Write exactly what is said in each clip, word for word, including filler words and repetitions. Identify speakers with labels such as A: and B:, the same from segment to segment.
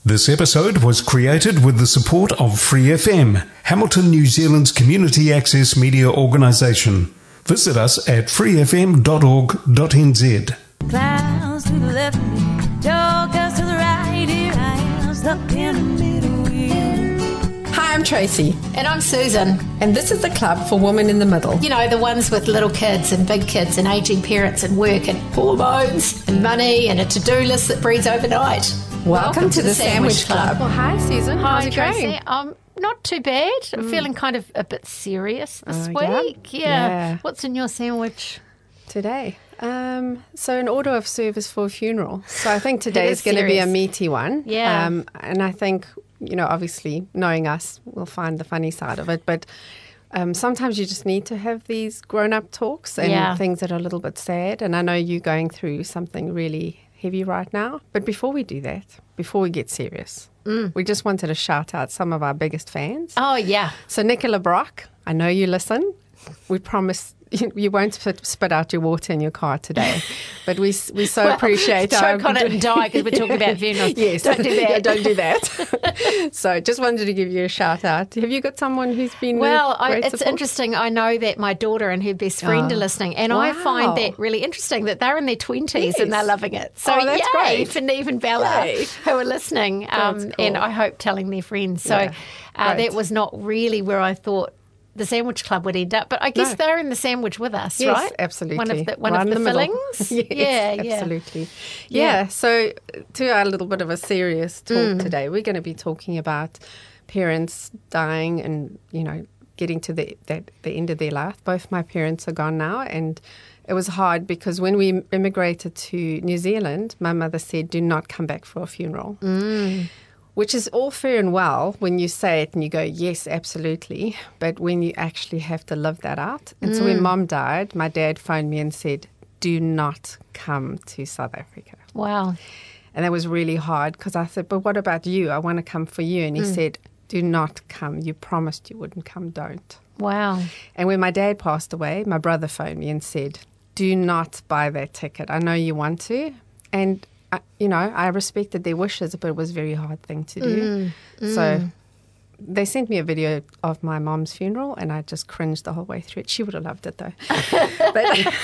A: This episode was created with the support of Free F M, Hamilton, New Zealand's community access media organisation. Visit us at free f m dot org dot n z.
B: Clouds to the left of me, jokers to the right, here I am, stuck in the middle wheel.
C: Hi, I'm Tracy.
D: And I'm Susan.
C: And this is the Club for Women in the Middle.
D: You know, the ones with little kids and big kids and ageing parents and work and hormones and money and a to-do list that breeds overnight.
C: Welcome, Welcome to, to the, the Sandwich, Sandwich Club.
E: Club. Well, hi, Susan. How's
D: Hi,
E: it
D: Tracy.
E: going?
D: Um, not too bad. I'm mm. feeling kind of a bit serious this
C: uh,
D: week.
C: Yeah.
D: Yeah.
C: yeah.
D: What's in your sandwich?
E: Today. Um, so an order of service for a funeral. So I think today is, is going to be a meaty one.
D: Yeah.
E: Um, and I think, you know, obviously knowing us, we'll find the funny side of it. But um, sometimes you just need to have these grown-up talks and
D: yeah.
E: things that are a little bit sad. And I know you're going through something really heavy right now. But before we do that, before we get serious, mm. we just wanted to shout out some of our biggest fans.
D: Oh, yeah.
E: So Nicola Brock, I know you listen. We promise you, you won't spit, spit out your water in your car today, but we we so well, appreciate
D: choke on it and die because we're talking about funerals.
E: Yes,
D: don't do that.
E: Yeah, don't do that. So just wanted to give you a shout out. Have you got someone who's been
D: well?
E: I,
D: it's
E: support?
D: interesting. I know that my daughter and her best friend
E: oh.
D: are listening, and
E: wow.
D: I find that really interesting that they're in their twenties
E: yes.
D: and they're loving it. So
E: oh, that's
D: yay
E: great.
D: for Neve and Bella
E: yay.
D: who are listening, um,
E: cool.
D: and I hope telling their friends. So
E: yeah.
D: uh, that was not really where I thought the Sandwich Club would end up, but I guess no. they're in the sandwich with us,
E: yes,
D: right?
E: Absolutely.
D: One of the one
E: right
D: of the,
E: the
D: fillings.
E: yes,
D: yeah, yeah,
E: absolutely. Yeah. yeah. So to our little bit of a serious talk
D: mm.
E: today, we're going to be talking about parents dying and you know getting to the that, the end of their life. Both my parents are gone now, and it was hard because when we immigrated to New Zealand, my mother said, "Do not come back for a funeral."
D: Mm.
E: Which is all fair and well when you say it and you go, yes, absolutely. But when you actually have to live that out. And mm. so when Mom died, my dad phoned me and said, do not come to South Africa.
D: Wow.
E: And that was really hard because I said, but what about you? I want to come for you. And he mm. said, do not come. You promised you wouldn't come. Don't.
D: Wow.
E: And when my dad passed away, my brother phoned me and said, do not buy that ticket. I know you want to. And I, you know, I respected their wishes, but it was a very hard thing to do.
D: Mm, mm.
E: So they sent me a video of my mom's funeral, and I just cringed the whole way through it. She would have loved it, though. But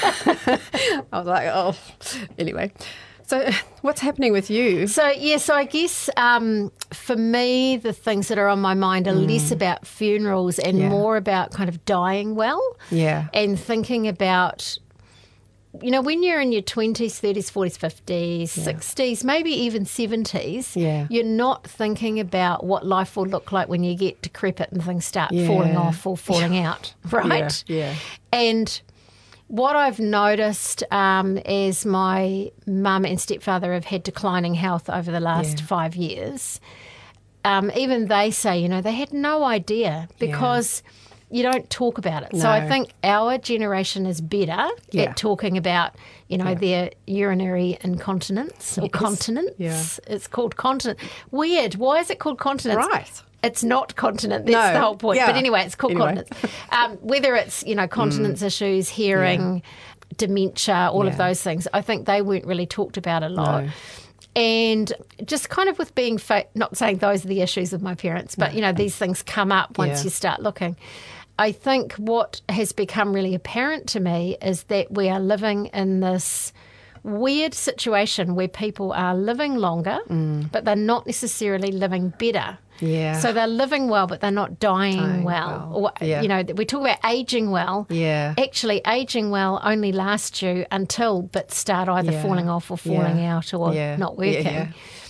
E: I was like, oh, anyway. So what's happening with you?
D: So, yeah, so I guess um, for me, the things that are on my mind are mm. less about funerals and
E: yeah.
D: more about kind of dying well.
E: Yeah.
D: And thinking about... You know, when you're in your twenties, thirties, forties, fifties, yeah. sixties, maybe even seventies,
E: yeah.
D: you're not thinking about what life will look like when you get decrepit and things start
E: yeah.
D: falling off or falling out, right?
E: Yeah. yeah.
D: And what I've noticed um, as my mum and stepfather have had declining health over the last yeah. five years, um, even they say, you know, they had no idea because... Yeah. You don't talk about it.
E: No.
D: So I think our generation is better
E: yeah.
D: at talking about, you know, yeah. their urinary incontinence or
E: yes.
D: continence.
E: Yeah.
D: It's called continence. Weird. Why is it called continence?
E: Right.
D: It's not continent. That's
E: no.
D: the whole point.
E: Yeah.
D: But anyway, it's called
E: anyway.
D: continence. Um, whether it's, you know, continence mm. issues, hearing, yeah. dementia, all
E: yeah.
D: of those things, I think they weren't really talked about a lot.
E: No.
D: And just kind of with being, fa- not saying those are the issues of my parents, but, you know, these things come up once
E: yeah.
D: you start looking. I think what has become really apparent to me is that we are living in this weird situation where people are living longer, mm. but they're not necessarily living better.
E: Yeah.
D: So they're living well, but they're not dying,
E: dying
D: well.
E: well.
D: Or,
E: yeah.
D: you know, we talk about aging well.
E: Yeah.
D: Actually, aging well only lasts you until bits start either
E: yeah.
D: falling off or falling
E: yeah.
D: out or
E: yeah.
D: not working.
E: Yeah, yeah.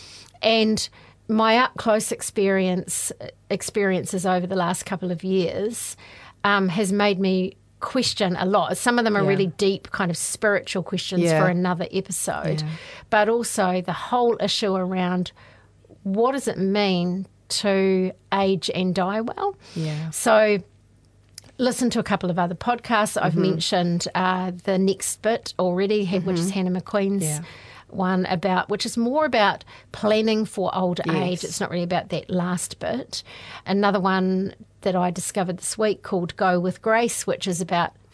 D: And my up close experience experiences over the last couple of years um, has made me question a lot. Some of them are
E: yeah.
D: really deep kind of spiritual questions
E: yeah.
D: for another episode,
E: yeah.
D: but also the whole issue around what does it mean to age and die well.
E: Yeah.
D: So listen to a couple of other podcasts. I've mm-hmm. mentioned uh, the Next Bit already, mm-hmm. which is Hannah McQueen's
E: yeah.
D: one about, which is more about planning for old
E: yes.
D: age. It's not really about that last bit. Another one that I discovered this week called Go with Grace, which is about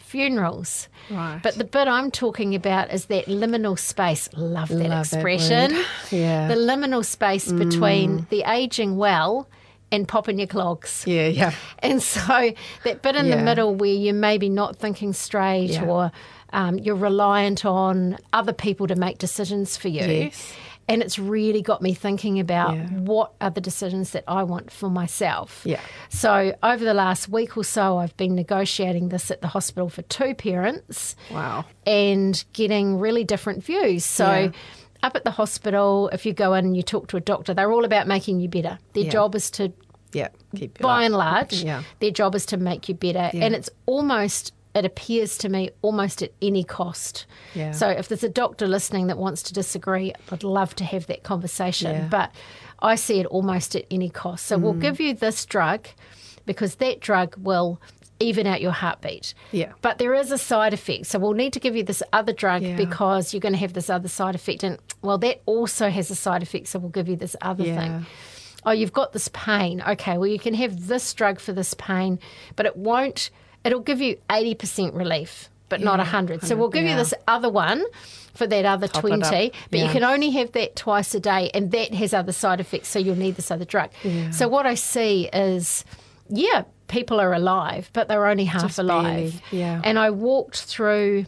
D: funerals.
E: Right.
D: But the bit I'm talking about is that liminal space. Love that
E: Love that
D: expression.
E: word. Yeah.
D: The liminal space between the aging well and popping your clogs.
E: Yeah, yeah.
D: And so that bit in the
E: Yeah.
D: middle where you're maybe not thinking straight
E: Yeah.
D: or um, you're reliant on other people to make decisions for you.
E: Yes.
D: And it's really got me thinking about
E: Yeah.
D: what are the decisions that I want for myself.
E: Yeah.
D: So over the last week or so, I've been negotiating this at the hospital for two parents
E: Wow.
D: and getting really different views. So
E: Yeah.
D: up at the hospital, if you go in and you talk to a doctor, they're all about making you better. Their
E: Yeah.
D: job is to,
E: Yeah. Keep it
D: by
E: up.
D: and large,
E: Yeah.
D: their job is to make you better.
E: Yeah.
D: And it's almost, it appears to me, almost at any cost.
E: Yeah.
D: So if there's a doctor listening that wants to disagree, I'd love to have that conversation.
E: Yeah.
D: But I see it almost at any cost. So we'll give you this drug because that drug will even out your heartbeat.
E: Yeah.
D: But there is a side effect. So we'll need to give you this other drug
E: Yeah.
D: because you're going to have this other side effect. And, well, that also has a side effect, so we'll give you this other
E: Yeah.
D: thing. Oh, you've got this pain. Okay, well, you can have this drug for this pain, but it won't, it'll give you eighty percent relief, but not
E: Yeah,
D: one hundred. So we'll give you
E: yeah.
D: this other one for that other
E: Top it up.
D: twenty, but you
E: Yeah.
D: can only have that twice a day, and that has other side effects, so you'll need this other drug.
E: Yeah.
D: So what I see is, yeah, people are alive, but they're only half
E: Just
D: alive.
E: barely, yeah.
D: And I walked through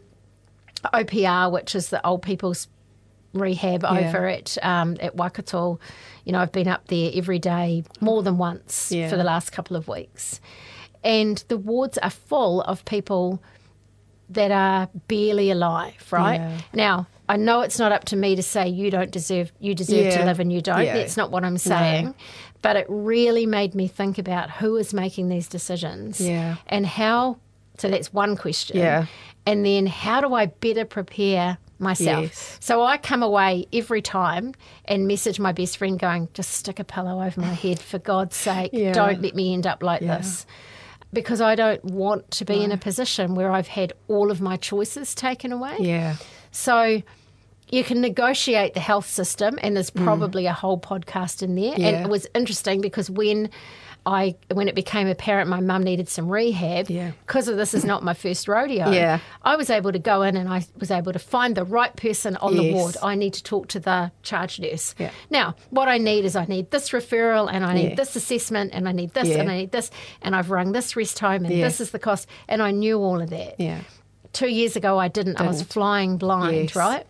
D: O P R, which is the old people's rehab
E: Yeah.
D: over at um, at Waikato. You know, I've been up there every day more than once
E: Yeah.
D: for the last couple of weeks. And the wards are full of people that are barely alive, right?
E: Yeah.
D: Now, I know it's not up to me to say you don't deserve, you deserve to
E: Yeah.
D: live and you don't.
E: Yeah.
D: That's not what I'm saying. But it really made me think about who is making these decisions
E: Yeah.
D: and how, so that's one question.
E: Yeah.
D: And then how do I better prepare myself?
E: Yes.
D: So I come away every time and message my best friend going, just stick a pillow over my head, for God's sake.
E: Yeah.
D: Don't let me end up like
E: Yeah.
D: this. Because I don't want to be in a position where I've had all of my choices taken away.
E: Yeah.
D: So you can negotiate the health system, and there's probably a whole podcast in there. And
E: Yeah.
D: it was interesting because when I when it became apparent my mum needed some rehab,
E: Yeah.
D: because of this is not my first rodeo,
E: Yeah.
D: I was able to go in and I was able to find the right person on the
E: Yes.
D: ward. I need to talk to the charge nurse.
E: Yeah.
D: Now, what I need is I need this referral and I need
E: Yeah.
D: this assessment and I need this
E: Yeah.
D: and I need this and I've rung this rest home and
E: Yeah.
D: this is the cost, and I knew all of that.
E: Yeah.
D: Two years ago, I didn't. I was
E: Didn't.
D: flying blind,
E: Yes.
D: right?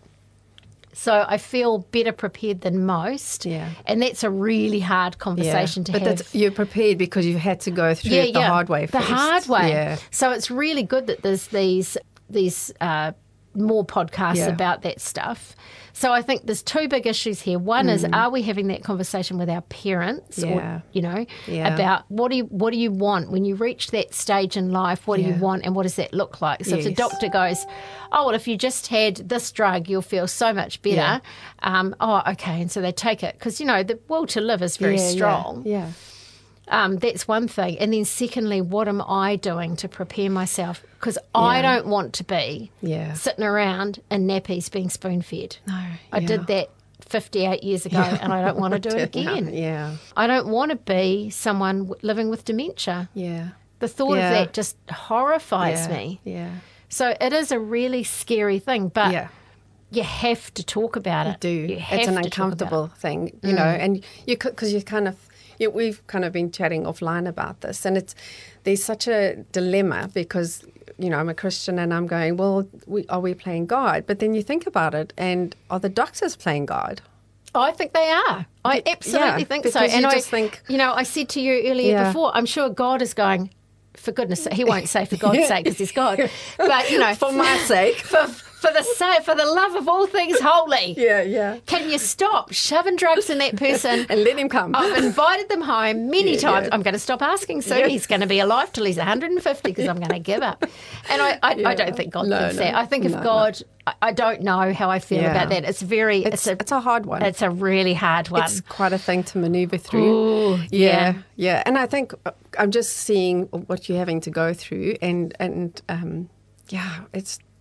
D: So I feel better prepared than most.
E: Yeah.
D: And that's a really hard conversation to
E: but
D: have.
E: that's, you're prepared because you had to go through it the hard way
D: The
E: first.
D: hard way.
E: Yeah.
D: So it's really good that there's these these uh, more podcasts
E: Yeah.
D: about that stuff. So I think there's two big issues here. One is, are we having that conversation with our parents,
E: Mm. Yeah.
D: or you know,
E: Yeah.
D: about what do you what do you want when you reach that stage in life? What do you
E: Yeah.
D: want, and what does that look like? So if the
E: Yes.
D: doctor goes, oh well, if you just had this drug, you'll feel so much better.
E: Yeah.
D: Um, oh, okay, and so they take it because you know the will to live is very
E: Yeah, yeah,
D: strong.
E: Yeah.
D: Um, that's one thing. And then secondly, what am I doing to prepare myself? Because I
E: Yeah.
D: don't want to be
E: Yeah.
D: sitting around in nappies being spoon-fed.
E: No.
D: I
E: yeah.
D: did that fifty-eight years ago and I don't want to do it
E: No,
D: again.
E: Yeah.
D: I don't want to be someone w- living with dementia.
E: Yeah.
D: The thought
E: Yeah.
D: of that just horrifies
E: yeah.
D: me.
E: Yeah.
D: So it is a really scary thing, but
E: Yeah.
D: you have to talk about it.
E: do.
D: You have
E: It's an
D: to talk about
E: uncomfortable
D: it.
E: thing, you know, and you could, because you kind of, you, we've kind of been chatting offline about this, and it's, there's such a dilemma because, you know, I'm a Christian and I'm going, well, we, are we playing God? But then you think about it, and are the doctors playing God?
D: I think they are. I
E: Yeah,
D: absolutely think so.
E: because
D: And
E: you
D: I
E: just think-
D: you know, I said to you earlier
E: Yeah.
D: before, I'm sure God is going, for goodness sake, he won't say for God's
E: Yeah.
D: sake because he's God. But, you know,
E: For my sake.
D: for, for the sake, for the love of all things holy,
E: Yeah, yeah.
D: can you stop shoving drugs in that person?
E: And let him come.
D: I've invited them home many
E: Yeah,
D: times.
E: yeah.
D: I'm going to stop asking soon.
E: Yeah.
D: He's going to be alive till he's one hundred fifty because I'm going to give up. And I, I, I
E: Yeah.
D: don't think God
E: No,
D: thinks
E: no.
D: that. I think if
E: No, no.
D: God, I, I don't know how I feel
E: Yeah.
D: about that. It's very,
E: It's,
D: it's, a,
E: it's a hard one.
D: it's a really hard one.
E: It's quite a thing to maneuver through.
D: Ooh,
E: yeah,
D: yeah.
E: yeah. And I think uh, I'm just seeing what you're having to go through, and and um, yeah, it's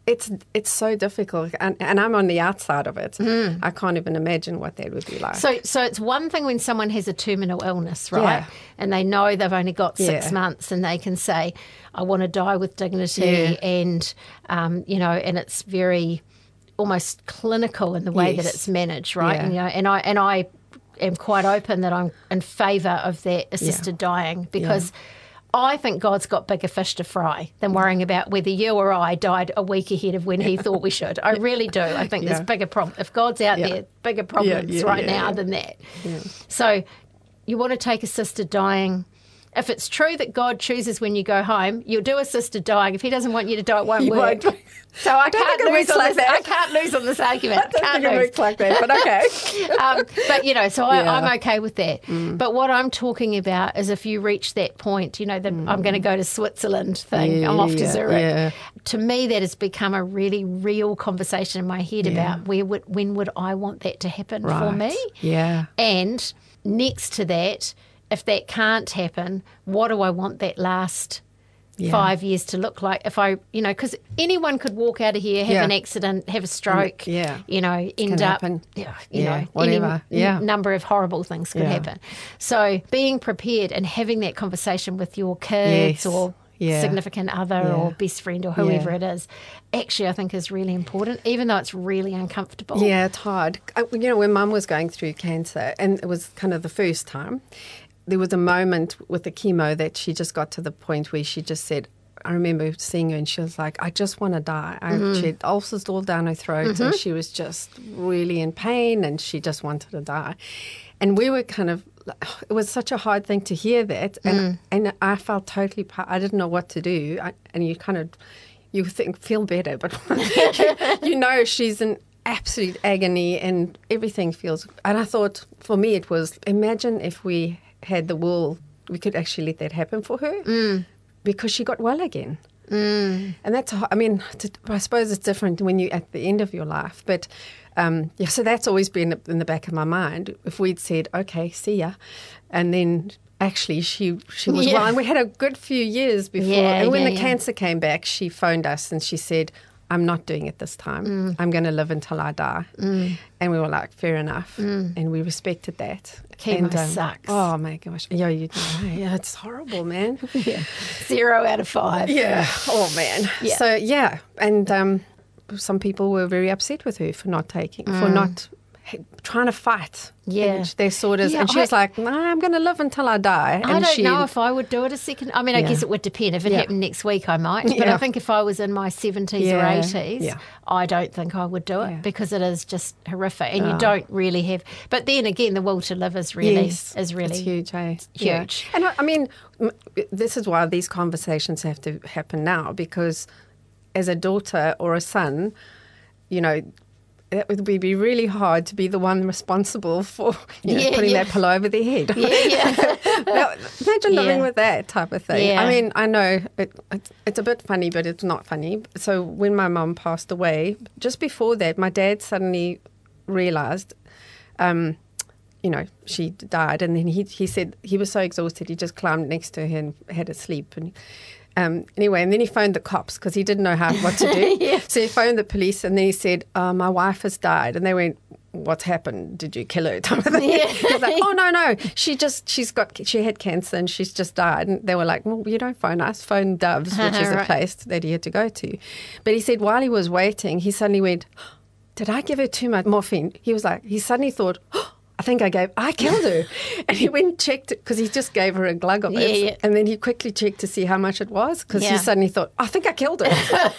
E: It's it's so difficult, and, and I'm on the outside of it. Mm. I can't even imagine what that would be like.
D: So, so it's one thing when someone has a terminal illness, right?
E: Yeah.
D: And they know they've only got six
E: Yeah.
D: months, and they can say, "I want to die with dignity,"
E: Yeah.
D: and um, you know, and it's very almost clinical in the way that
E: Yes.
D: it's managed, right?
E: Yeah.
D: And, you know, and I and I am quite open that I'm in favour of that assisted dying because.
E: Yeah.
D: I think God's got bigger fish to fry than worrying about whether you or I died a week ahead of when he thought we should. I really do. I think
E: Yeah.
D: there's bigger problems. If God's out
E: Yeah.
D: there, bigger problems
E: yeah,
D: right
E: yeah,
D: now
E: yeah.
D: than that.
E: Yeah.
D: So you want to take assisted dying. If it's true that God chooses when you go home, you'll do assisted dying. If he doesn't want you to die, it won't
E: He
D: work.
E: won't.
D: So I,
E: don't
D: can't
E: think it
D: lose
E: works
D: on
E: like
D: this,
E: that.
D: I can't lose on this argument.
E: I don't
D: can't
E: think it
D: lose.
E: works like that, but okay.
D: um, but, you know, so I,
E: Yeah.
D: I'm okay with that.
E: Mm.
D: But what I'm talking about is if you reach that point, you know, the I'm going to go to Switzerland thing,
E: Yeah,
D: I'm off to
E: yeah,
D: Zurich.
E: yeah.
D: To me, that has become a really real conversation in my head
E: Yeah.
D: about where would, when would I want that to happen for
E: Right.
D: me?
E: Yeah.
D: And next to that, if that can't happen, what do I want that last
E: Yeah.
D: five years to look like? If I, you know, because anyone could walk out of here, have
E: Yeah.
D: an accident, have a stroke,
E: Yeah.
D: you know, end
E: can
D: up,
E: happen.
D: yeah, you
E: Yeah,
D: know,
E: whatever.
D: any
E: Yeah.
D: n- number of horrible things could
E: Yeah.
D: happen. So being prepared and having that conversation with your kids
E: Yes.
D: or
E: Yeah.
D: significant other
E: Yeah.
D: or best friend or whoever
E: Yeah.
D: it is, actually I think is really important, even though it's really uncomfortable.
E: Yeah, it's hard. Uh, You know, when Mum was going through cancer, and it was kind of the first time, there was a moment with the chemo that she just got to the point where she just said, I remember seeing her and she was like, I just want to die. I,
D: Mm-hmm.
E: She had ulcers all down her throat and she was just really in pain and she just wanted to die. And we were kind of, it was such a hard thing to hear that. And,
D: Mm.
E: and I felt totally, pa- I didn't know what to do. I, and you kind of, you think, feel better, but you, you know she's in absolute agony and everything feels, and I thought for me it was, imagine if we had the will, we could actually let that happen for her
D: Mm.
E: because she got well again. Mm. And that's, I mean, I suppose it's different when you're at the end of your life. But um, yeah, so that's always been in the back of my mind. If we'd said, okay, see ya. And then actually she she was
D: Yeah.
E: well. And we had a good few years before.
D: Yeah,
E: and when
D: yeah,
E: the
D: yeah.
E: cancer came back, she phoned us and she said, I'm not doing it this time.
D: Mm.
E: I'm going to live until I die. Mm. And we were like, fair enough.
D: Mm.
E: And we respected that.
D: Chemo
E: and, um,
D: sucks.
E: Oh, my gosh. Yeah, you, yeah, it's horrible, man.
D: Yeah. Zero out of five.
E: Yeah. Oh, man.
D: Yeah.
E: So, yeah. And um, some people were very upset with her for not taking, for not trying to fight.
D: Yeah.
E: And their sort of,
D: Yeah,
E: and she
D: I-
E: was like, nah, I'm going to live until I die. And
D: I don't
E: she,
D: know if I would do it a second. I mean, I
E: Yeah.
D: guess it would depend. If it
E: Yeah.
D: happened next week, I might. But
E: Yeah.
D: I think if I was in my seventies
E: Yeah.
D: or eighties,
E: Yeah.
D: I don't think I would do it
E: Yeah.
D: because it is just horrific, and you
E: Oh.
D: don't really have. But then again, the will to live is really
E: Yes,
D: is really
E: it's huge, eh?
D: huge.
E: Yeah. And I, I mean, m- this is why these conversations have to happen now, because as a daughter or a son, you know, it would be be really hard to be the one responsible for you know,
D: Yeah,
E: putting
D: yeah.
E: that pillow over their head.
D: Yeah, yeah.
E: Now, imagine living
D: Yeah.
E: with that type of thing.
D: Yeah.
E: I mean, I know it, it's, it's a bit funny, but it's not funny. So when my mum passed away, just before that, my dad suddenly realised, um, you know, she died. And then he, he said he was so exhausted, he just climbed next to her and had a sleep. And um, anyway, and then he phoned the cops because he didn't know how what to do.
D: Yeah.
E: So he phoned the police and then he said, uh, my wife has died. And they went, what's happened? Did you kill her? Type of thing.
D: Yeah.
E: He was like, oh, no, no. She just, she's got, she had cancer and she's just died. And they were like, well, you don't phone us, phone Doves, which is a
D: Right.
E: place that he had to go to. But he said while he was waiting, he suddenly went, did I give her too much morphine? He was like, he suddenly thought, oh, I think I gave, I killed her. And he went and checked it because he just gave her a glug of it.
D: Yeah, yeah.
E: And then he quickly checked to see how much it was because
D: Yeah.
E: he suddenly thought, I think I killed her.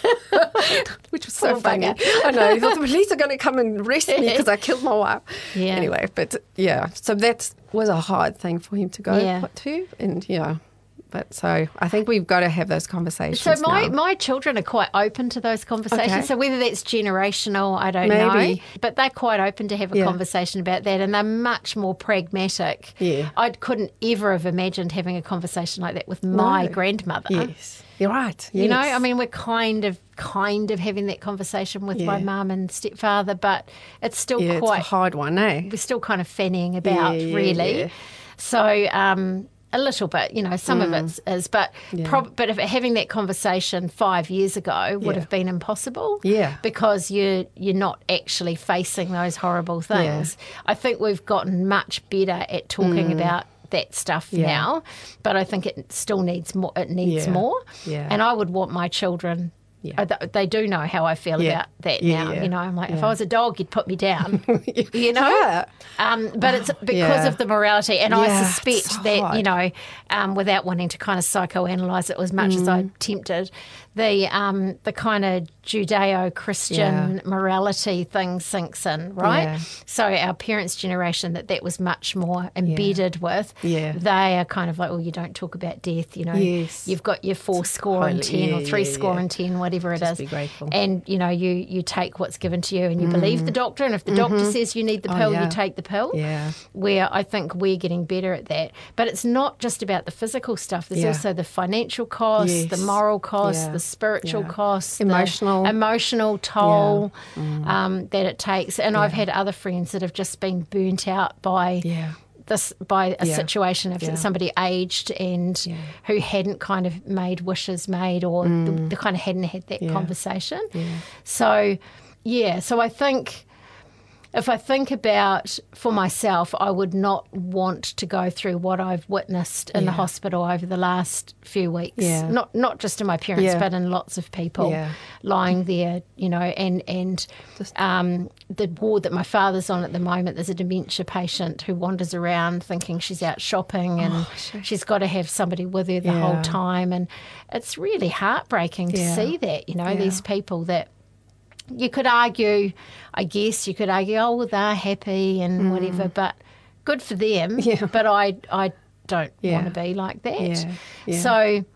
E: Which was so
D: Poor
E: funny.
D: bugger.
E: I know. He thought the police are going to come and arrest me because I killed my wife.
D: Yeah.
E: Anyway, but yeah, so that was a hard thing for him to go
D: Yeah.
E: to. And yeah, but so I think we've got to have those conversations.
D: So my,
E: now.
D: my children are quite open to those conversations.
E: Okay.
D: So whether that's generational, I don't
E: Maybe.
D: know. But they're quite open to have a
E: Yeah.
D: conversation about that, and they're much more pragmatic.
E: Yeah.
D: I couldn't ever have imagined having a conversation like that with my
E: No.
D: grandmother.
E: Yes, you're right.
D: You know,
E: Yes.
D: I mean, we're kind of kind of having that conversation with my
E: Yeah.
D: mum and stepfather, but it's still
E: yeah,
D: quite
E: it's a hard one, eh?
D: we're still kind of fanning about,
E: Yeah, yeah,
D: really.
E: yeah.
D: So, um, a little bit, you know, some
E: Mm.
D: of it is, but
E: Yeah.
D: prob- but if having that conversation five years ago would
E: Yeah.
D: have been impossible.
E: Yeah.
D: Because you're, you're not actually facing those horrible things. I think we've gotten much better at talking about that stuff
E: Yeah.
D: now, but I think it still needs more. It needs
E: Yeah.
D: more.
E: Yeah.
D: And I would want my children.
E: Yeah.
D: uh, th- They do know how I feel
E: Yeah.
D: about that
E: Yeah,
D: now.
E: yeah.
D: You know, I'm like, if
E: Yeah.
D: I was a dog, you'd put me down. you know,
E: Yeah.
D: um, but it's because
E: Yeah.
D: of the morality, and I
E: Yeah, it's
D: suspect
E: so
D: that
E: hard.
D: you know, um, without wanting to kind of psychoanalyze it as much
E: Mm.
D: as I tempted, the um, the kind of Judeo-Christian
E: Yeah.
D: morality thing sinks in, right?
E: Yeah.
D: So our parents' generation, that that was much more embedded with.
E: Yeah.
D: They are kind of like, well, you don't talk about death. You know,
E: Yes.
D: you've got your four score and
E: Totally.
D: ten, or
E: Yeah,
D: three
E: yeah,
D: score
E: yeah.
D: and ten, whatever it
E: Just
D: is.
E: be grateful.
D: And you know, you you take what's given to you, and you believe the doctor. And if the doctor says you need the
E: Oh,
D: pill,
E: yeah.
D: you take the pill.
E: Yeah.
D: Where I think we're getting better at that. But it's not just about the physical stuff. There's
E: Yeah.
D: also the financial costs,
E: Yes.
D: the moral costs,
E: Yeah.
D: the spiritual
E: Yeah.
D: costs, the
E: Emotional.
D: emotional toll um, that it takes. And I've had other friends that have just been burnt out by
E: Yeah.
D: this by a
E: Yeah.
D: situation of
E: Yeah.
D: somebody aged and
E: Yeah.
D: who hadn't kind of made wishes made, or the, the kind of hadn't had that
E: Yeah.
D: conversation.
E: Yeah.
D: So, yeah, so I think if I think about for myself, I would not want to go through what I've witnessed in the
E: Yeah.
D: hospital over the last few weeks.
E: Yeah.
D: Not not just in my parents,
E: Yeah.
D: but in lots of people
E: Yeah.
D: lying there, you know, and and
E: Just-
D: um, the ward that my father's on at the moment, there's a dementia patient who wanders around thinking she's out shopping, and she's got to have somebody with her the
E: Yeah.
D: whole time, and it's really heartbreaking to
E: Yeah.
D: see that, you know,
E: Yeah.
D: these people that you could argue, I guess you could argue, oh, well, they're happy and whatever, but good for them.
E: Mm. Yeah.
D: But I, I don't
E: Yeah.
D: want to be like that.
E: Yeah. Yeah.
D: So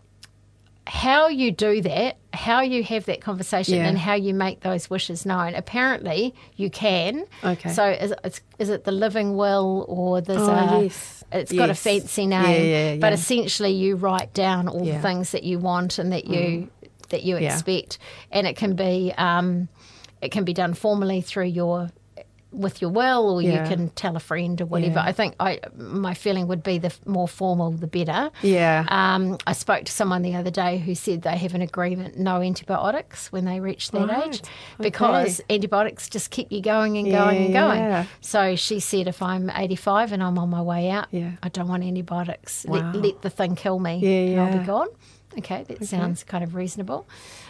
D: how you do that, how you have that conversation,
E: Yeah.
D: and how you make those wishes known, apparently you can.
E: Okay.
D: So is it, is it the living will, or there's
E: Oh,
D: a,
E: yes.
D: it's got a
E: Yes.
D: fancy
E: Yeah,
D: name,
E: yeah,
D: but
E: yeah.
D: essentially you write down all
E: Yeah.
D: the things that you want and that you that you
E: Yeah.
D: expect, and it can be um, it can be done formally through your with your will, or
E: Yeah.
D: you can tell a friend or whatever.
E: Yeah.
D: I think I my feeling would be the f- more formal the better.
E: Yeah.
D: Um, I spoke to someone the other day who said they have an agreement no antibiotics when they reach that
E: Right.
D: age, because antibiotics just keep you going and going and
E: Yeah,
D: going.
E: yeah.
D: So she said, if I'm eighty-five and I'm on my way out,
E: Yeah.
D: I don't want antibiotics.
E: Wow.
D: Let, let the thing kill me,
E: Yeah,
D: and I'll
E: yeah.
D: be gone. Okay, that sounds kind of reasonable.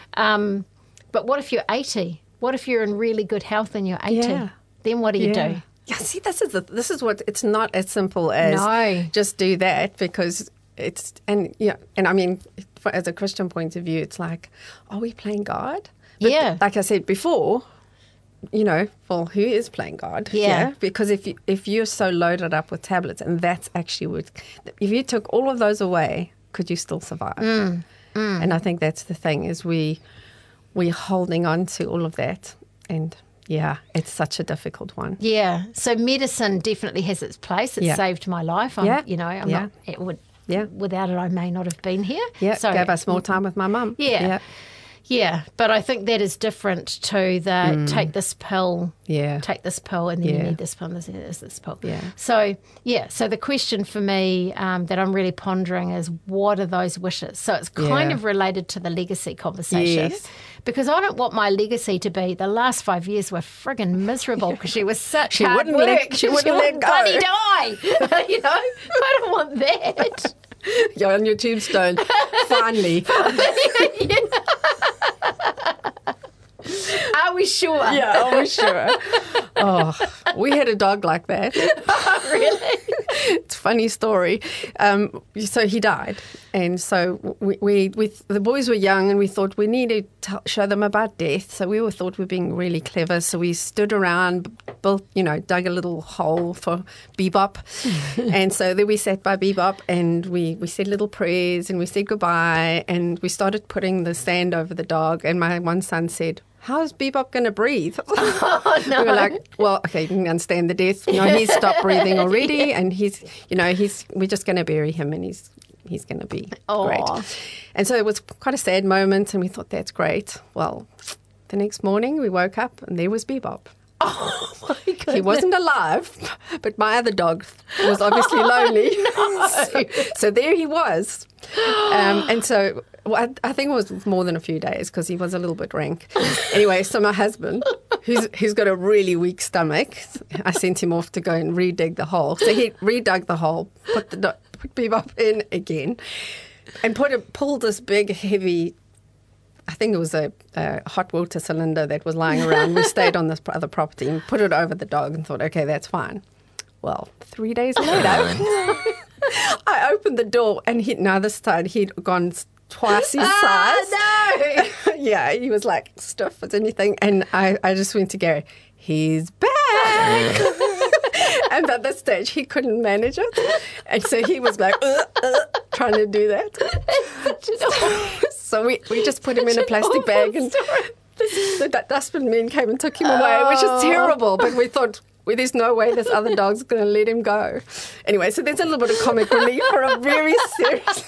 D: Um, but what if you're eighty? What if you're in really good health and you're eighty?
E: Yeah.
D: Then what do you
E: yeah.
D: do?
E: Yeah, see, this is the, this is what it's not as simple as
D: No.
E: just do that, because it's and yeah, and I mean, for, as a Christian point of view, it's like, are we playing God? But
D: Yeah.
E: like I said before, you know, well, who is playing God?
D: Yeah.
E: because if you, if you're so loaded up with tablets, and that's actually what, if you took all of those away, could you still survive?
D: Mm,
E: And I think that's the thing, is we we're holding on to all of that, and yeah, it's such a difficult one.
D: Yeah. So medicine definitely has its place. It
E: Yeah.
D: saved my life. I'm,
E: Yeah.
D: You know, I'm
E: Yeah.
D: not. It would.
E: Yeah.
D: Without it, I may not have been here.
E: Yeah,
D: So
E: gave us more time with my mum.
D: Yeah.
E: yeah,
D: Yeah, but I think that is different to the take this pill,
E: yeah.
D: take this pill, and then you
E: Yeah.
D: need this pill, and this, this, this pill.
E: Yeah.
D: So, yeah, so the question for me um, that I'm really pondering is, what are those wishes? So it's kind
E: Yeah.
D: of related to the legacy conversation.
E: Yes.
D: Because I don't want my legacy to be the last five years were friggin' miserable because she was such
E: She
D: hard
E: wouldn't
D: work.
E: let- she wouldn't let go.
D: bloody die. You know, I don't want that.
E: You're on your tombstone. Finally.
D: Are we sure?
E: Yeah, oh, sure. Oh, we had a dog like that.
D: Really?
E: It's a funny story. Um, so he died. And so we, we, we, the boys were young, and we thought we needed to show them about death. So we were thought we were being really clever. So we stood around, built, you know, dug a little hole for Bebop. And so then we sat by Bebop, and we, we said little prayers, and we said goodbye. And we started putting the sand over the dog. And my one son said, how's Bebop going to breathe?
D: Oh, no.
E: We were like, well, okay, you can understand the death. You know, he's stopped breathing already, and he's, you know, he's. We're just going to bury him, and he's he's going to be
D: Aw.
E: great. And so it was quite a sad moment, and we thought that's great. Well, the next morning we woke up, and there was Bebop,
D: Oh, my goodness.
E: He wasn't alive, but my other dog was obviously lonely.
D: no.
E: so, so there he was. Um, and so well, I, I think it was more than a few days because he was a little bit rank. Anyway, so my husband, who's, who's got a really weak stomach, I sent him off to go and re-dig the hole. So he re-dug the hole, put the do- put Bebop in again, and put a, pulled this big, heavy, I think it was a, a hot water cylinder that was lying around. We stayed on this other property and put it over the dog and thought, okay, that's fine. Well, three days later, I opened the door and he, now this time he'd gone twice his size.
D: Ah, no.
E: Yeah, he was like stiff as anything. And I, I just went to Gary, he's back. And at this stage, he couldn't manage it. And so he was like, uh, uh, trying to do that. So we, we just put him in a plastic bag and the, the dustbin men came and took him away, which is terrible. But we thought, well, there's no way this other dog's going to let him go. Anyway, so there's a little bit of comic relief for a very serious...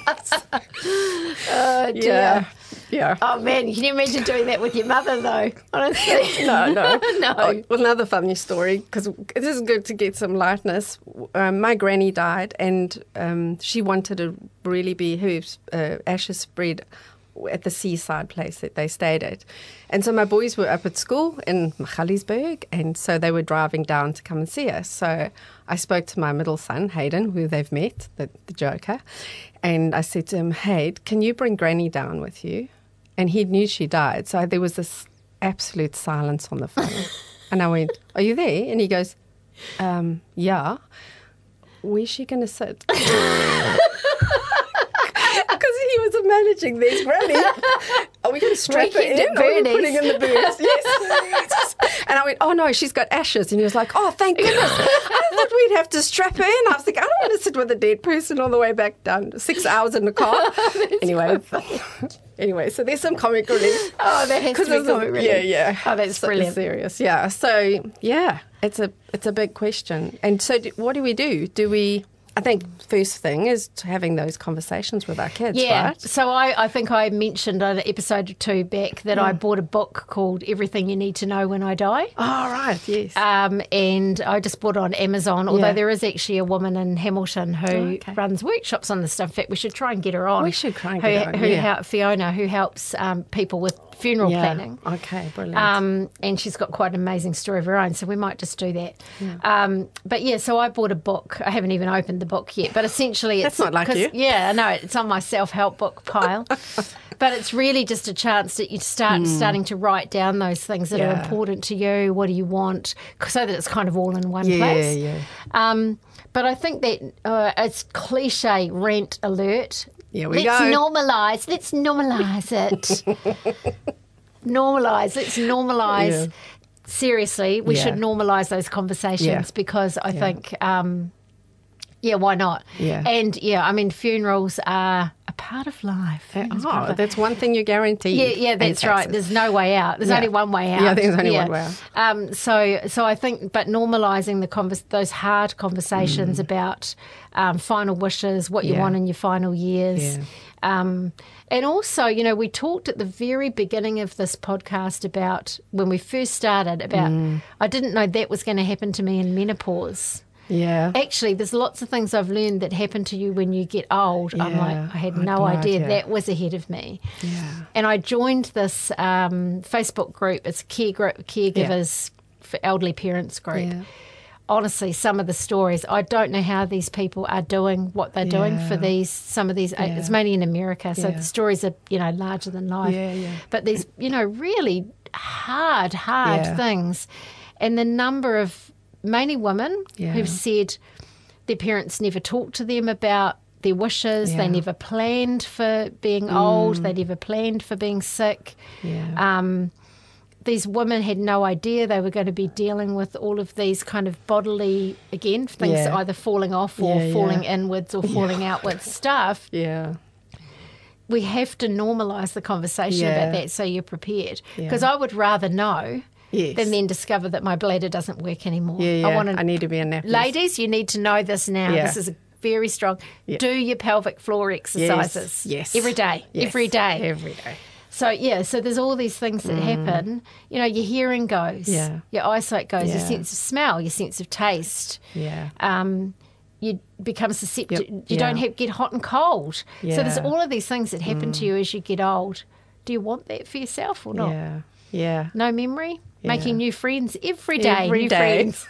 D: Oh, dear.
E: Yeah. Yeah.
D: Oh, man, can you imagine doing that with your mother, though? Honestly.
E: No, no.
D: No.
E: Oh, well, another funny story, because this is good to get some lightness. Um, my granny died, and um, she wanted to really be her uh, ashes spread at the seaside place that they stayed at. And so my boys were up at school in Magaliesburg, and so they were driving down to come and see us. So I spoke to my middle son, Hayden, who they've met, the, the Joker, and I said to him, hey, can you bring Granny down with you? And he knew she died. So there was this absolute silence on the phone. And I went, are you there? And he goes, um, yeah. Where's she going to sit? Because he was managing these Granny. Are we going to strap her in? Or are we putting in the boots? Yes. And I went, oh no, she's got ashes. And he was like, oh, thank goodness. I thought we'd have to strap her in. I was like, I don't want to sit with a dead person all the way back down six hours in the car. Anyway. Anyway, so there's some comic relief.
D: Oh, that has to be comic relief.
E: Yeah, yeah.
D: Oh, that's
E: so
D: brilliant.
E: Serious, yeah. So, yeah, it's a it's a big question. And so do, what do we do? Do we... I think first thing is to having those conversations with our kids,
D: yeah.
E: right?
D: So I, I think I mentioned on an episode or two back that mm. I bought a book called Everything You Need to Know When I Die.
E: Oh, right, yes.
D: Um, and I just bought it on Amazon, although yeah. there is actually a woman in Hamilton who oh, okay. runs workshops on this stuff. In fact, we should try and get her on.
E: We should try and
D: who,
E: get her on,
D: who
E: yeah.
D: help, Fiona, who helps um, people with funeral
E: yeah.
D: planning.
E: Okay, brilliant.
D: Um, and she's got quite an amazing story of her own, so we might just do that. Yeah. Um, but yeah, so I bought a book. I haven't even opened the book yet, but essentially it's...
E: That's not like you.
D: Yeah, I know, it's on my self-help book pile. But it's really just a chance that you start mm. starting to write down those things that yeah. are important to you. What do you want? So that it's kind of all in one
E: yeah,
D: place.
E: Yeah, yeah.
D: Um, but I think that uh, it's cliche rant alert.
E: Here we
D: let's
E: go.
D: Normalise. Let's normalise it. Normalise. Let's normalise. Yeah. Seriously, we yeah. should normalise those conversations yeah. because I yeah. think, um, yeah, why not?
E: Yeah.
D: And, yeah, I mean, funerals are a part of life.
E: Uh, oh, that's one thing you guarantee.
D: Yeah, yeah, that's right. There's no way out. There's yeah. only one way out.
E: Yeah, I think there's only yeah. one way out.
D: Um, so, so I think, but normalising the convers- those hard conversations mm. about um, final wishes, what you
E: yeah.
D: want in your final years.
E: Yeah.
D: Um, and also, you know, we talked at the very beginning of this podcast about when we first started about, mm. I didn't know that was going to happen to me in menopause.
E: Yeah.
D: Actually, there's lots of things I've learned that happen to you when you get old. Yeah, I'm like, I had no, no idea. idea that was ahead of me.
E: Yeah.
D: And I joined this um, Facebook group. It's a care group, caregivers yeah. for elderly parents group. Yeah. Honestly, some of the stories, I don't know how these people are doing what they're yeah. doing for these, some of these, yeah. it's mainly in America, so yeah. the stories are, you know, larger than life.
E: Yeah, yeah.
D: But these, you know, really hard, hard
E: yeah.
D: things. And the number of, mainly women,
E: yeah.
D: who've said their parents never talked to them about their wishes,
E: yeah.
D: they never planned for being mm. old, they never planned for being sick.
E: Yeah.
D: Um, these women had no idea they were going to be dealing with all of these kind of bodily, again, things
E: yeah.
D: either falling off or
E: yeah,
D: falling
E: yeah.
D: inwards or falling
E: yeah.
D: outwards stuff.
E: Yeah.
D: We have to normalise the conversation
E: yeah.
D: about that so you're prepared. Because
E: yeah.
D: I would rather know
E: yes.
D: than then discover that my bladder doesn't work anymore.
E: Yeah, yeah.
D: I, want to,
E: I need to be a nappy.
D: Ladies, you need to know this now.
E: Yeah.
D: This is a very strong.
E: Yeah.
D: Do your pelvic floor exercises.
E: Yes. yes.
D: Every day.
E: Yes.
D: Every day.
E: Every day.
D: So, yeah, so there's all these things that happen. You know, your hearing goes.
E: Yeah.
D: Your eyesight goes. Your
E: Yeah.
D: sense of smell, your sense of taste.
E: Yeah.
D: Um, you become susceptible.
E: Yep.
D: You
E: Yeah.
D: don't have, get hot and cold. So there's
E: Yeah.
D: all of these things that happen to you as you get old. Do you want that for yourself or not?
E: Yeah. Yeah.
D: No memory?
E: Yeah.
D: Making new friends every day.
E: Every
D: new
E: day.
D: friends.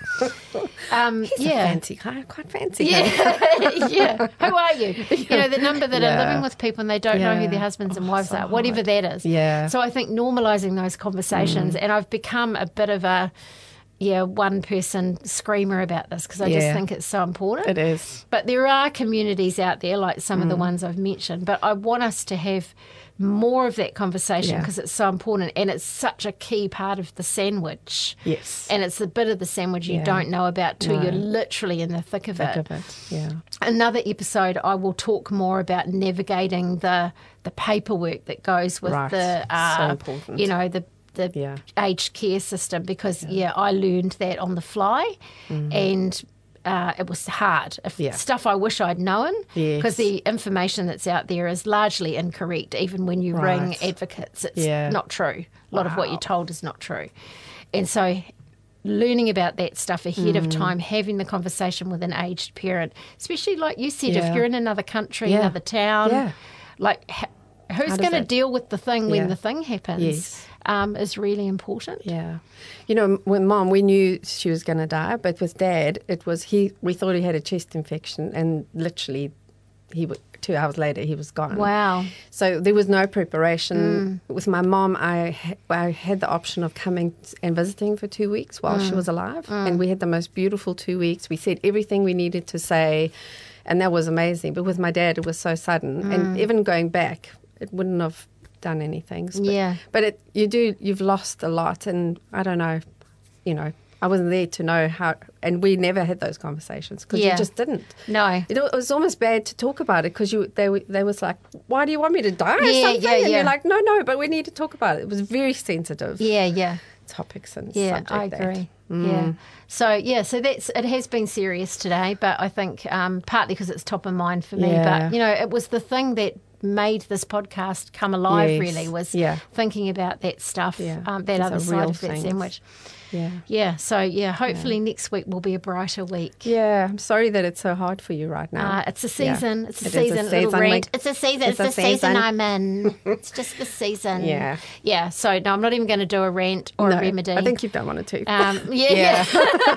D: um,
E: He's a
D: yeah.
E: fancy guy, quite fancy. guy.
D: Yeah, yeah. Who are you? You know, the number that
E: Yeah.
D: are living with people and they don't know who
E: Yeah.
D: their husbands and
E: Oh,
D: wives
E: so
D: are, whatever
E: hard.
D: that is.
E: Yeah.
D: So I think normalising those conversations, and I've become a bit of a, yeah, one person screamer about this because I just
E: Yeah.
D: think it's so important.
E: It is.
D: But there are communities out there, like some of the ones I've mentioned, but I want us to have more of that conversation
E: Yeah.
D: because it's so important and it's such a key part of the sandwich.
E: Yes.
D: And it's the bit of the sandwich you
E: Yeah.
D: don't know about till
E: No.
D: you're literally in the thick of
E: Think
D: it.
E: of it. Yeah.
D: Another episode, I will talk more about navigating the the paperwork that goes with
E: Right.
D: the, uh,
E: So important.
D: you know, the the
E: Yeah.
D: aged care system because yeah. I learned that on the fly, and uh, it was hard. If
E: Yeah.
D: stuff I wish I'd known
E: Yes.
D: because the information that's out there is largely incorrect. Even when you ring
E: Right.
D: advocates, it's
E: Yeah.
D: not true. A lot of what
E: Wow.
D: you're told is not true, and so learning about that stuff ahead
E: Mm.
D: of time, having the conversation with an aged parent, especially like you said,
E: Yeah.
D: if you're in another country,
E: Yeah.
D: another town,
E: Yeah.
D: like ha- who's
E: does
D: going to
E: that-
D: deal with the thing when
E: Yeah.
D: the thing happens
E: Yes.
D: um, is really important.
E: Yeah. You know, with Mom, we knew she was going to die, but with Dad, it was he. We thought he had a chest infection, and literally, he w- two hours later he was gone.
D: Wow.
E: So there was no preparation. With my mom, I ha- I had the option of coming and visiting for two weeks while she was alive, and we had the most beautiful two weeks. We said everything we needed to say, and that was amazing. But with my dad, it was so sudden, and even going back, it wouldn't have done anything. But,
D: Yeah.
E: but it you do you've lost a lot, and I don't know, you know, I wasn't there to know how, and we never had those conversations because
D: Yeah.
E: you just didn't.
D: No.
E: It, it was almost bad to talk about it because you they were- they was like, why do you want me to die or
D: Yeah,
E: something?
D: yeah,
E: and
D: yeah.
E: you're like, no, no, but we need to talk about it. It was very sensitive
D: Yeah, yeah.
E: topics and
D: Yeah,
E: subject.
D: I
E: that.
D: agree. Yeah. So yeah, so that's it has been serious today, but I think um, partly because it's top of mind for me.
E: Yeah.
D: But you know, it was the thing that made this podcast come alive.
E: Yes.
D: Really, was
E: Yeah.
D: thinking about that stuff,
E: Yeah.
D: um, that
E: It's
D: other
E: a
D: side
E: real
D: of that
E: thing.
D: sandwich.
E: Yeah.
D: Yeah. So yeah, hopefully next week will be a brighter week.
E: Yeah, I'm sorry that it's so hard for you right now.
D: Uh, it's a season.
E: Yeah.
D: It's a
E: It is a
D: season. Little
E: season,
D: rant.
E: like-
D: It's a season. It's,
E: it's a
D: the season.
E: season.
D: I'm in. It's just the season.
E: Yeah.
D: Yeah. So no, I'm not even going to do a rant or
E: no,
D: a remedy.
E: I think you've done one or two.
D: Um, yeah. yeah.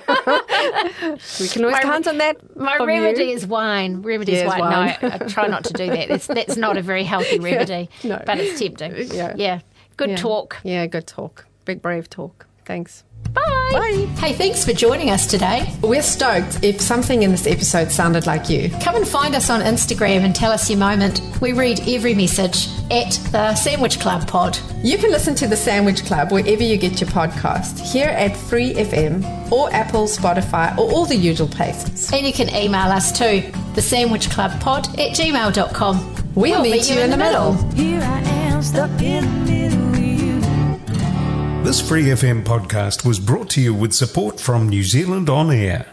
E: we can always
D: my-
E: count on that.
D: My
E: from
D: remedy
E: you.
D: is wine. Remedy
E: Yeah,
D: is
E: it's
D: wine.
E: wine.
D: No, I try not to do that. That's, that's not a very healthy remedy,
E: no.
D: but it's tempting.
E: Yeah.
D: Yeah. Good
E: Yeah.
D: talk.
E: Yeah, good talk. Big brave talk. Thanks.
D: Bye.
E: Bye.
C: Hey, thanks for joining us today.
E: We're stoked if something in this episode sounded like you.
C: Come and find us on Instagram and tell us your moment. We read every message at the Sandwich Club Pod.
E: You can listen to The Sandwich Club wherever you get your podcast, here at Free F M or Apple, Spotify, or all the usual places.
C: And you can email us too, the sandwich club pod at gmail dot com.
E: We'll meet you in the middle.
B: Here I am, stuck in the middle with you.
A: This Free F M podcast was brought to you with support from New Zealand On Air.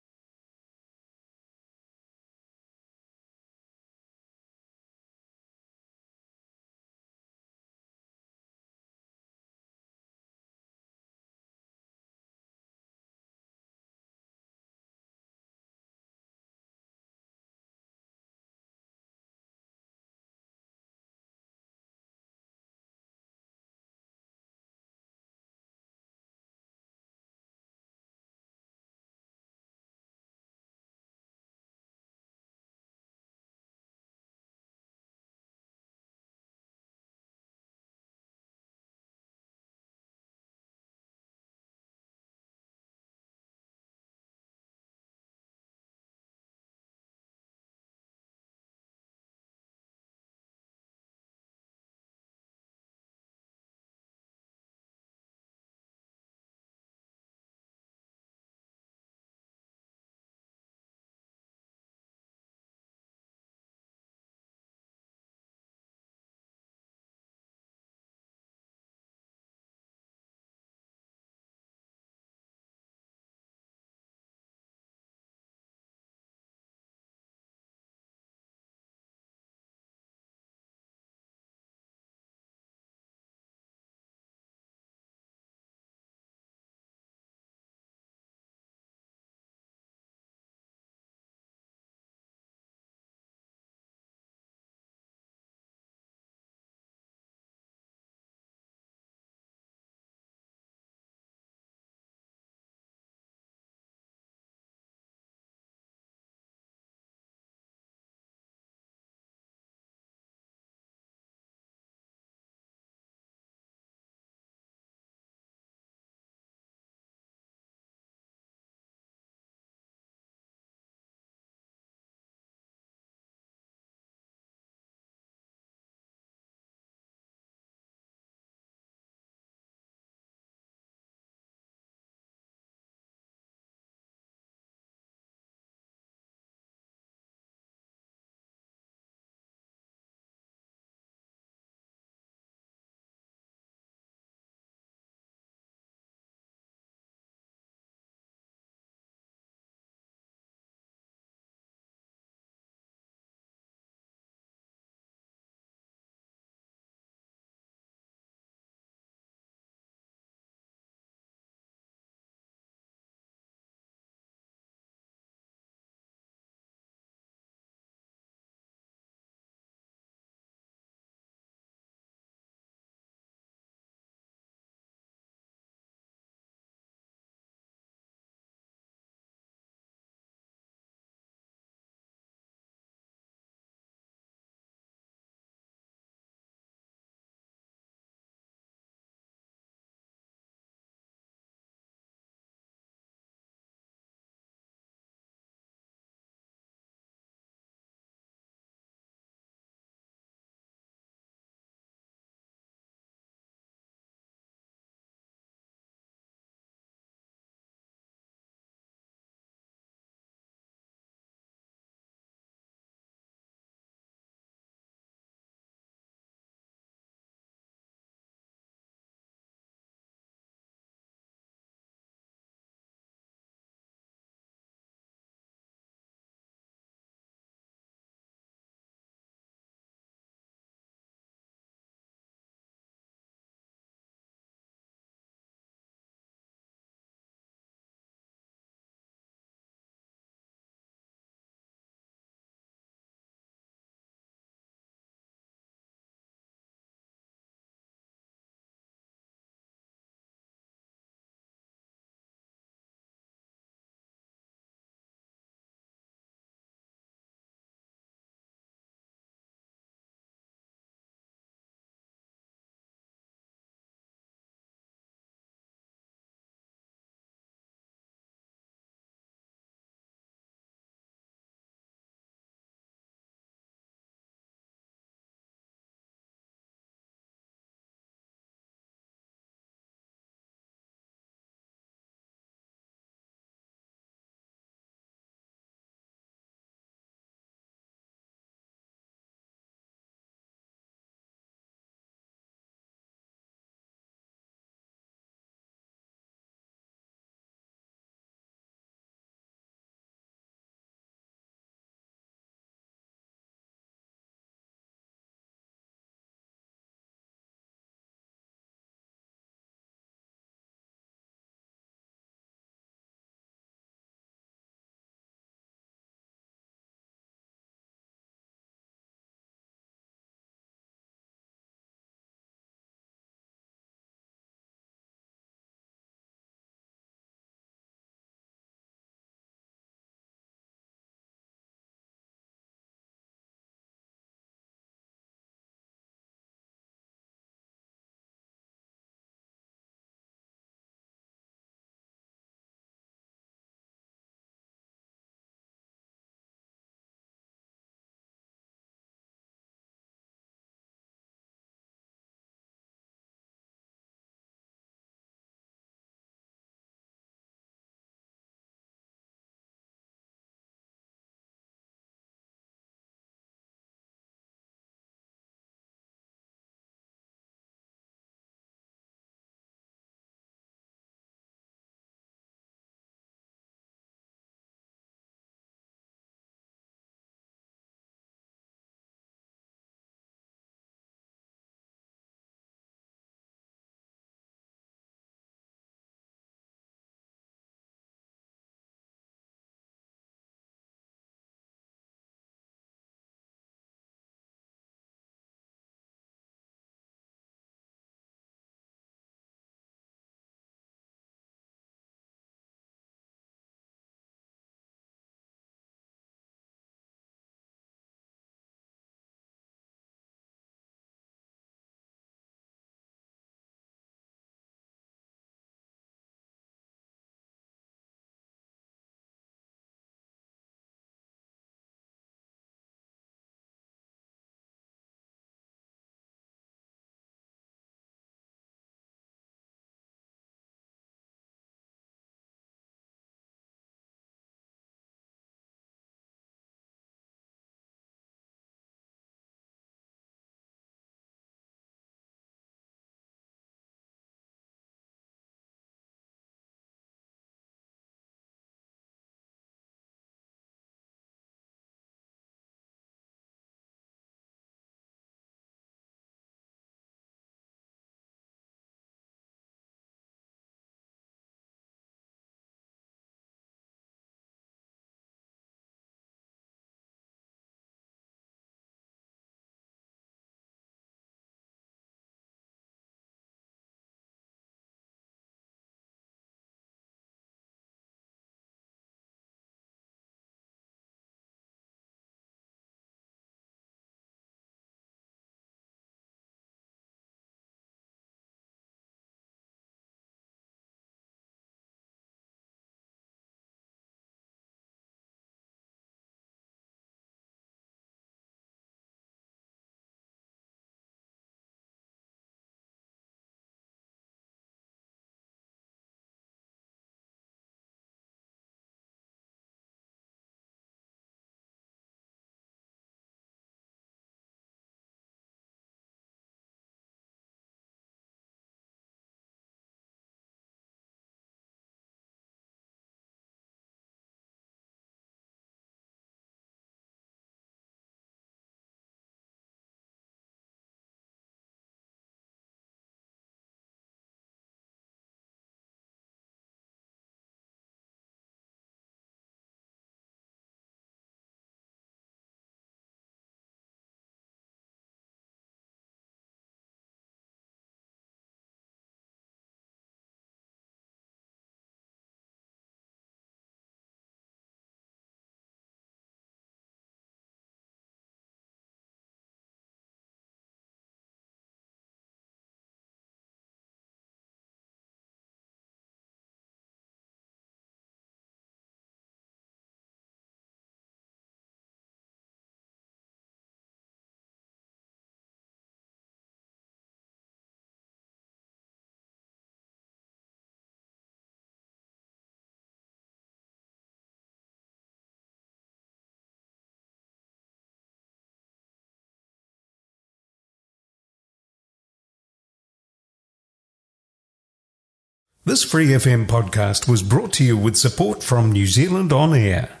A: This Free F M podcast was brought to you with support from New Zealand On Air.